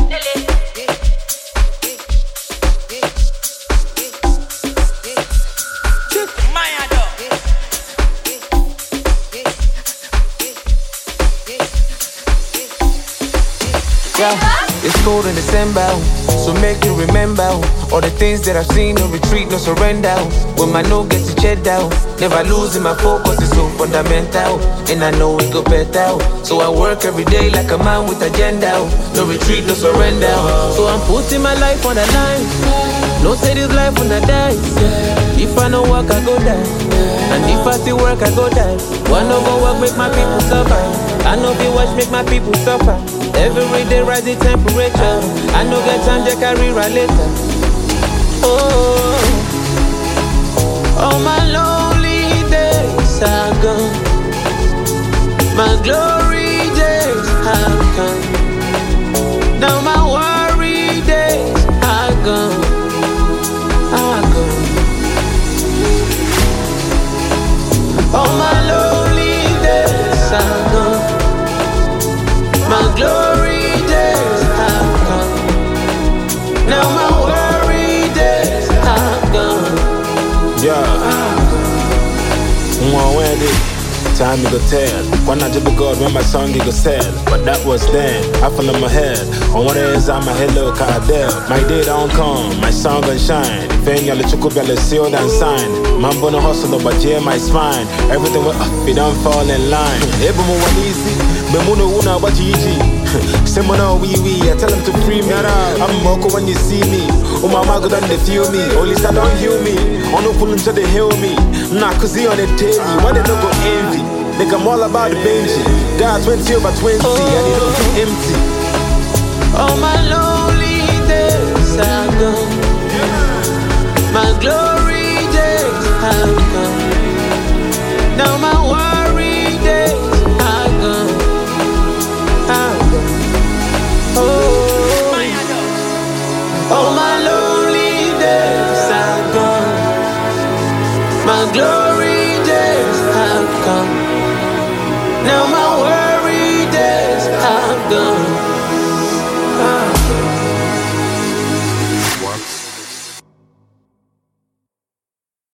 Yeah, it's cold in December, so make you remember all the things that I've seen. No retreat, no surrender. When my no gets to check down, never losing my focus, it's so fundamental. And I know it go better, so I work every day like a man with agenda. No retreat, no surrender. So I'm putting my life on the line. No say this life on the dice. If I no work, I go die. And if I still work, I go die. One no go work, make my people suffer. I know be watch, make my people suffer. Every day rise the temperature. I know get time to carry right later. Oh, all my lonely days are gone. My glory days have come. Now my worry days are gone. Are gone. All my lonely days are gone. My glory days have come. Now my worry days are gone. Yeah. Time you go tell. When I did the God when my song you go sell. But that was then. I fell on my head. On what is I'm a hello Adele. My day don't come, my song gon' shine. If any other chuku bella sealed and signed. Man gonna hustle but yeah my spine. Everything will it don't fall in line. Able more easy. But mono una what you eat. Semona wee I tell them to free me. I'm moko when you see me. Oh my mama go down they feel me. Only start don't heal me. On no pull until they heal me. Nah cause he on the daily. Why they don't go envy? Think I'm all about the Benji. God 20 over 20 and it don't feel empty. All my lonely days are gone. My glory days have come. Now my worry days are gone. Are gone. Oh, all my lonely days are gone. My glory